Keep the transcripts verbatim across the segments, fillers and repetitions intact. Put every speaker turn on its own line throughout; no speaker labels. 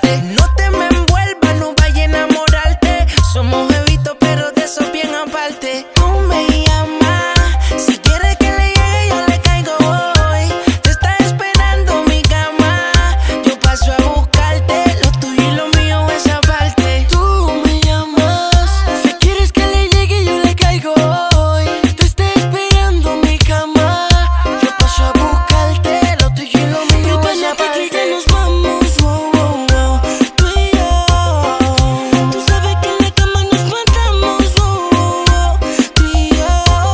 parte. No te me envuelvas, no vaya a enamorarte. Somos jevitos, pero de eso bien aparte. Tú me llamas, si quieres que le llegue, yo le caigo hoy. Te está esperando mi cama, yo paso a buscarte. Lo tuyo y lo mío es aparte.
Tú me llamas, si quieres que le llegue, yo le caigo hoy. Te está esperando mi cama, yo paso a buscarte. Lo tuyo y lo mío es aparte. Que nos vamos, wow, wow, wow, tú y yo. Tú sabes que en la cama nos matamos, wow, wow, wow, tú y yo.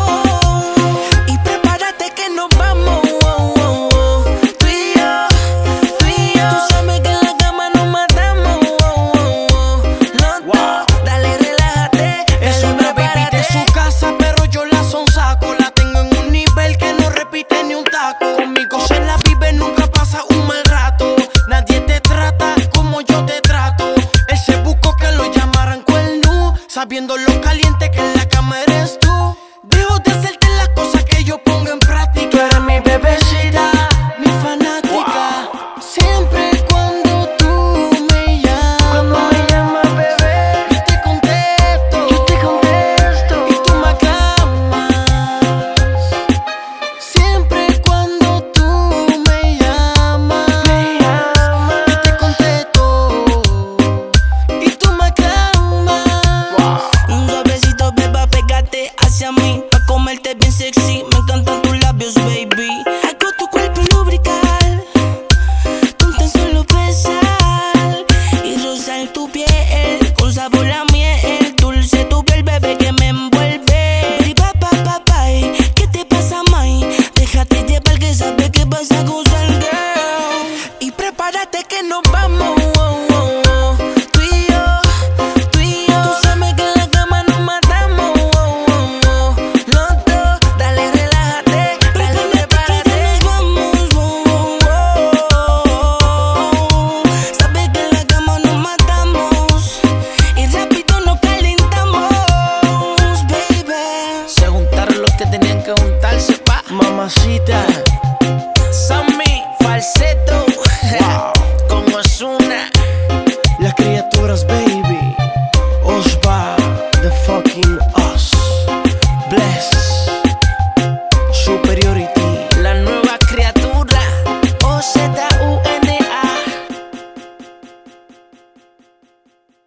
Y prepárate que nos vamos, wow, wow, wow. Tú y yo, tú y yo. Tú sabes que en la cama nos matamos, wow, wow, wow. Los dos, dale, relájate,
Es
dale,
una baby de
prepárate.
su casa, pero yo la sonsaco. La tengo en un nivel que no repite ni un taco. Conmigo se la vive, nunca pasa un mal rato. Nadie te trata como yo te trato. Él se buscó que lo llamaran cuerno, sabiendo lo caliente que en la cama eres tú. Dejo de hacerte las cosas que yo pongo en práctica. Tú eres mi bebecita, mi fanática. Siempre cuando tú me llamas,
Cuando me llamas, bebé,
yo te contesto.
yo te contesto.
Y tú me aclamas. Siempre cuando tú me llamas,
Me llamas.
yo te contesto. Y tú me aclamas.
Un suavecito, beba, pégate hacia mí, pa' comerte bien sexy. Me encantan tus labios, baby. Hago tu cuerpo lubricar, con tan solo besar y rozar tu piel con sabor a miel. Dulce tu piel, bebé, que me envuelve. Baby, pa, pa, pa, pa, eh. ¿Qué te pasa, mai? Déjate llevar, que sabes que vas a gozar, girl. Y prepárate que nos vamos, wow, wow, wow. Tú y yo, tú y yo. Tú sabes que en la cama nos matamos, wow, wow, wow. Los dos, dale, relájate, dale, prepárate.
Que nos vamos, wow, wow, wow.
Sabes que en la cama nos matamos y rápido nos calentamos, baby. Se juntaron los que tenían que juntarse, pa.
Mamacita.
Sammy, falseto, con Ozuna.
Las criaturas, baby.